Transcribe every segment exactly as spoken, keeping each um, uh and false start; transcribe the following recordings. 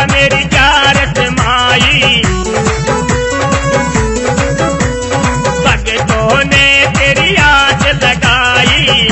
आजा मेरी ग्यारस माई। भगतों ने तेरी आस लगाई।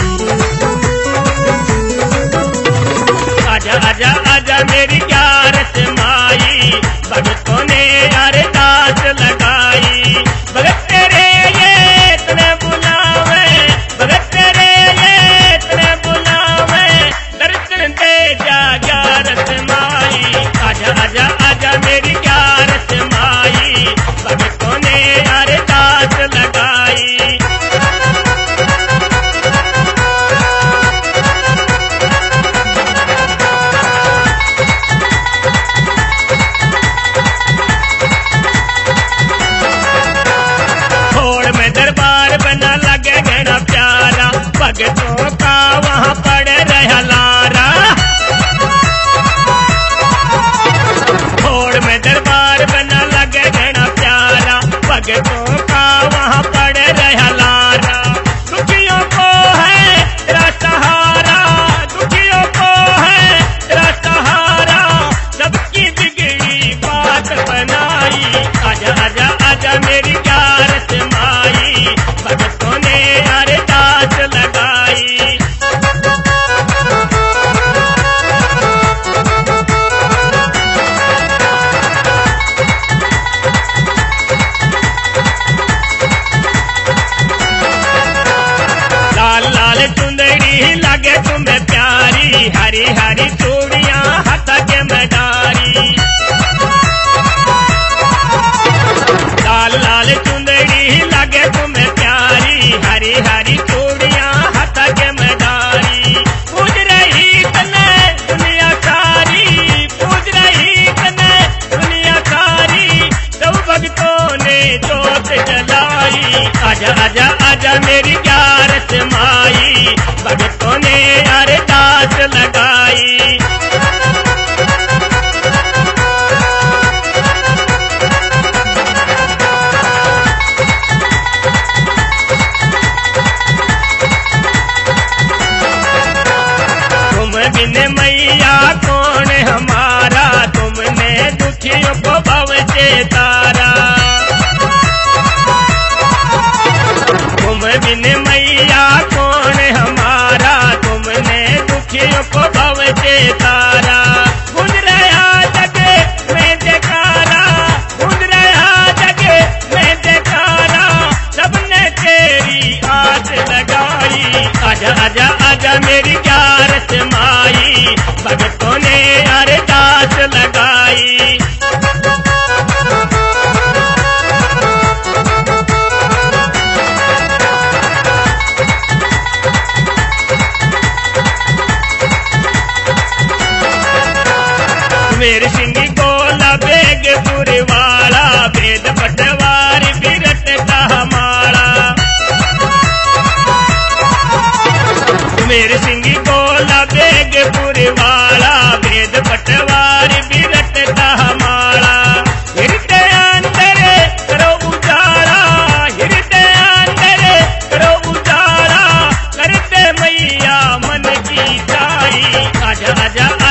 आजा आजा आजा मेरी ग्यारस माई। भगतों ने अरदास लगाई। भगत तेरे ये तने बुलावे, भगत तेरे ये तने बुलावे, दर्शन दे जा ग्यारस माई। आजा आजा आजा मेरी ग्यारस माई। भगतों ने अरदास लगाई। होड़ में दरबार बना लगे घना प्यारा, भगतों का वहाँ पड़ रहा लारा। होड़ में दरबार बना लगे घना प्यारा, भगतों का वहाँ पड़ रहा लारा। दुखियों को है तेरा सहारा, दुखियों को है तेरा सहारा, सबकी बिगड़ी बात बनाई। आजा आजा आजा मेरी ग्यारस माई। भगतों ने अरदास लगाई। लाल लाल चुंदड़ी लगे तुम्हें प्यारी, हरी हरी चूड़ियां हाथ के मदारी। लाल लाल चुंदड़ी लगे तुम्हें प्यारी, हरी हरी चूड़ियां हाथ के मदारी। पूज रही तने दुनिया सारी, पूज रही तने दुनिया सारी, सब भक्तों ने जोत जलाई। आजा आजा आजा मेरी ग्यारस माई। भगतों ने अरदास लगाई। तुम बिन मैया कौन हमारा, तुमने दुखियों को भव से तारा। तुम बिन मैया कौन हमारा, तुमने दुखियों को भव से तारा। गूंज रहा जगे में जयकारा, गूंज रहा जगे में जयकारा, सबने तेरी आस लगाई। आजा आजा आजा मेरी ग्यारस माई। भगतों ने अरदास लगाई। मेरे सिंह गोला बेगपुर वाला, वेद पटवारी बिरट का माला। मेरे सिंह गोला बेगपुर वाला, वेद पटवारी बिरट का माला। हृदय अंदर करो उजाला, हृदय अंदर करो उजाला, करते मैया मन की चाई। आजा आजा